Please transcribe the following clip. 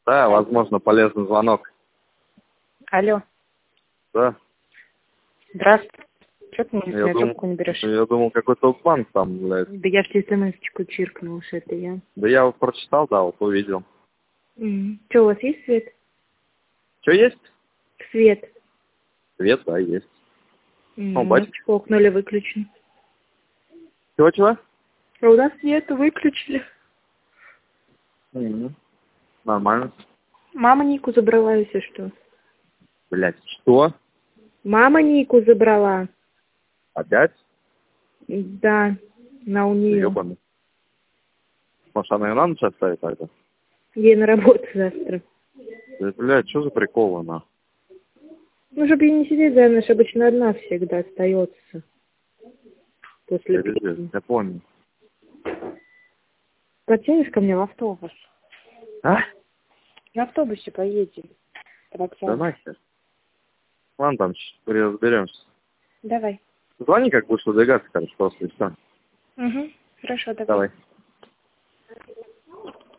Да, возможно, полезный звонок. Алло. Да. Здравствуй. Что ты мне Я трубку не берешь? думал, какой-то банк там, блядь. Да я в тебе смс-очку чиркнул, что это я. Да я вот прочитал, да, вот увидел. Что, у вас есть свет? Что есть? Свет. Свет, да, есть. Бачишь? Окна ли выключены? Чего? А у нас свет выключили. Нормально. Мама Нику забрала, если что. Блядь, что? Мама Нику забрала. Опять? Да, на у нее. Ёбаный. Может, она и на ночь оставит тогда? Ей на работу завтра. Да, блядь, что за прикол она? Ну, чтобы ей не сидеть за ночь, обычно одна всегда остается. После пяти. Я понял. Подтянешь ко мне в автобус? А? На автобусе поедем. Да нахер. Ладно, там разберемся. Давай. Звони, как будешь выдвигаться, короче, просто и все. Хорошо, давай. Давай.